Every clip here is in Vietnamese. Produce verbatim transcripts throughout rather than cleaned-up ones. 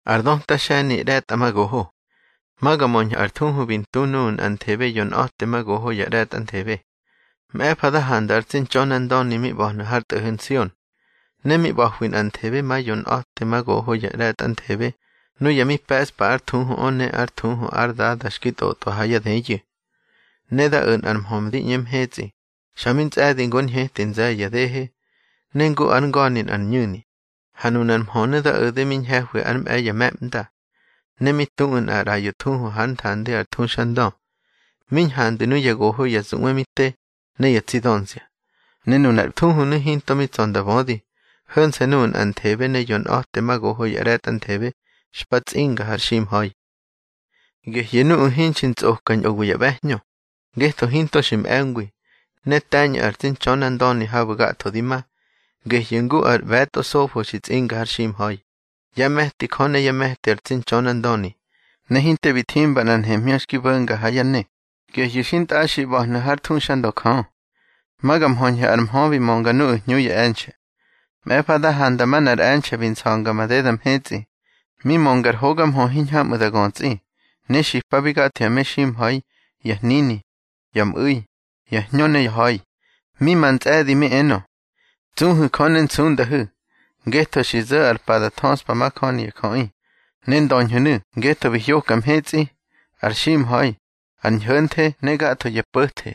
Ardon tashani ret amagoho. Magamon artunhu bintunun antebe yon otte magoho ya ret antebe. Me pada handar sin chonan don nimi bohna hart hension. Nemi bohwin antebe ma yon otte magoho ya ret antebe. No yami pes pa artunhu onne artunhu arda dashkito to haya deje. Neda un armhomdi nyem hezi. Shamin tsadin gon hetin zaya dehe. Nengu angonin an nyuni. Hanunan mhone da öde min hehwe arm eya memda. Nemi tuun ar ayo tunhu han tande ar tun shandon. Min hande nu yagoho ya zungwe mitte, ne ya tzidonsia. Nenun ar tunhu nu hinto mit zonda vodi. Hön se nun an tebe ne yon ohte magoho ya ret an tebe, spatz inga har shim hoi. Geh yenu un hinchin tzohkan ogu ya behnyo. Geh to hinto shim engwi. Ne tanya ar tin chonan doni habu gato dima. Geh yengu ar veto sofo shitz inga har shim hoi. Ya mehti kone ya mehti ar tin chonan doni. Ne hinte bitimba nan hemyoshki bunga hayane. Geh yushint ashi bohna har tun shando khan. Magam honja arm hovi monga nu nyu ya enche. Me pada handaman ar enche bin songa madedam hezi. Mi mongar hogam ho hinha mudagonzi. Ne shipabiga teme shim hoi. Yah nini. Yam ui. Yah nyone hoi. Mi mans edi mi eno. Zunhu konen zundahu. Geto shiza ar pada tons pa makoni ya koi. Nen donjunu. Geto vihjokam hezi. Ar shim hoi. Ar njönte negato ya pöte.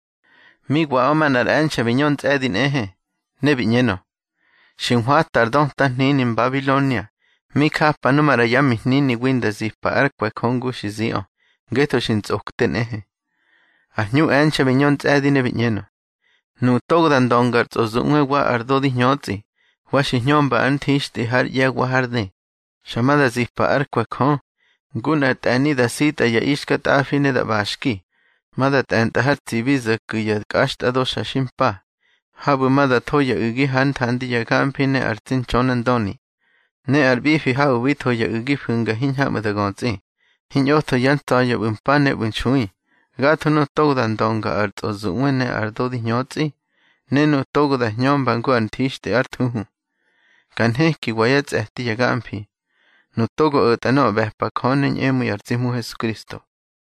Mi guaoman ar enche vinyons edin ehe. Ne vinyeno. Shinhuat ar don tan ninin Babilonia. Mi kapa numara yami nini winda zipa arkwa kongu shizio. Geto shins okten ehe. Ar nyu enche vinyons edin e vinyeno. Nu togdan dongar tzozunga wa ardo di nyotzi. Wa shihnyom ba antishti har ya wa harde. Shamada zipa arkwa kon. Guna tani da sita ya ishkat afine da bashki. Mada tanta har tsibiza kuya kashta do shashimpa. Habu mada toya ugi han tandi ya gampine artin chonan doni. Ne arbifi hau vito ya ugi funga hinha madagonzi. Hinyoto yanto ya umpane unchui. Gato no togdan donga arto zuwene ardo di nyotzi. Nenu togda nyom bangu antishte artuhu. Kanheki wayats ehti ya gampi. No togo utano behpa konen emu yarzimu Jesucristo.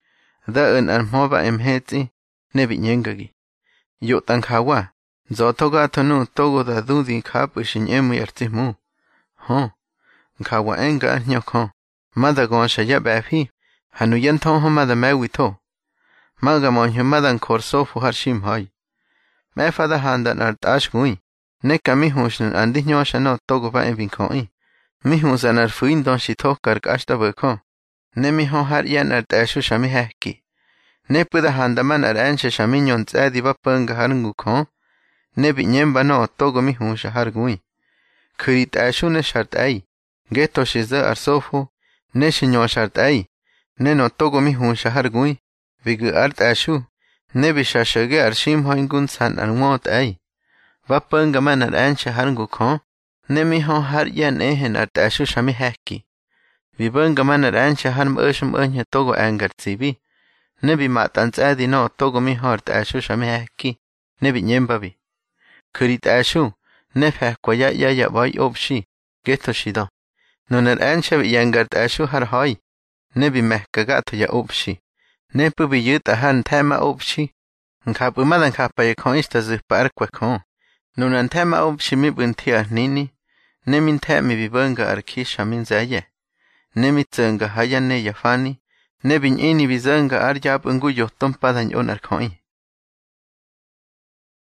Da un armoba emhetzi nebi nyengagi. Yo tankawa. Zoto gato no togo da dudi kapu shin emu yarzimu. Ho. Kawa enga nyoko. Mada gonsha ya befi. Hanu yantonho mada mewito. Maga monho madan korsofu har shim hoi. Me fada handan art ashgui. Neka mi hushnen andi nyosha no togo va envinkoi. Mi husan ar fuin don shitokar kashta beko. Ne mi hon har yan art ashu shami heki. Ne puda handaman ar ansha shami nyon tsadi va panga harngu kon. Ne bi nyemba no togo mi husha hargui. Kurit ashu ne shart ai. Geto shiza ar sofu. Ne shinyo shart ai. Ne no togo mi husha hargui. Vigu art ashu. Ne bi shashage ar shim hoingun san ar ngot ai. Va panga man ar ansha harngu kon. Ne mi hon har yan ehen art ashu shami heki. Vi panga man ar ansha harm ushum unya togo angar tsibi. Ne bi matan tsadi no togo mi hort ashu shami heki. Ne bi nyemba bi. Kurit ashu. Ne fehkwa ya ya ya vai obshi. Geto shido. Nunar ansha bi yangart ashu har hoi. Ne bi mehka gato ya obshi. Ne pu bi yuta han tema obshi. Nkapu madan kapa ya kon ishta zuhpa arkwa kon. Nunan tema obshi mi buntia nini. Ne min temi bi bunga arkisha min zaye. Ne mi tsunga hayane ya fani. Ne bin ini bi zunga ar yab ungu yoton padan yon arkoi.